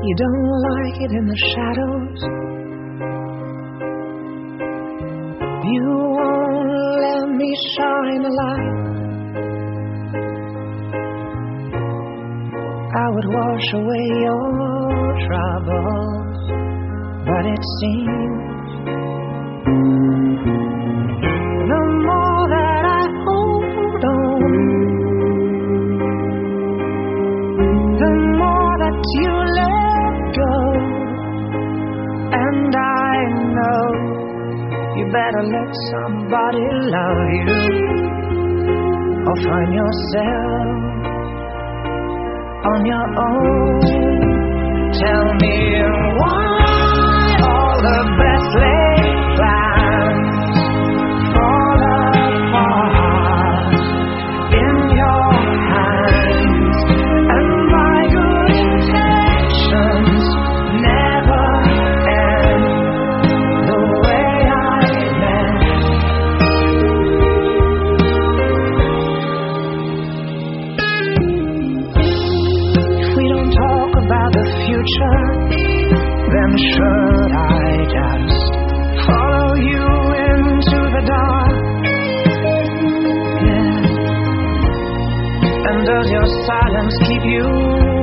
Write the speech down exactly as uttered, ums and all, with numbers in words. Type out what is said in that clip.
You don't like it in the shadows. You won't let me shine a light. I would wash away your troubles, but it seems the more that I hold on, the more that you let go. And I know you better let somebody love you, or find yourself on your own. Tell me why all the best laid plans fall apart in your hands, and my good intentions never end the way I meant. If we don't talk about the future, then should I just follow you into the dark? Yeah. And does your silence keep you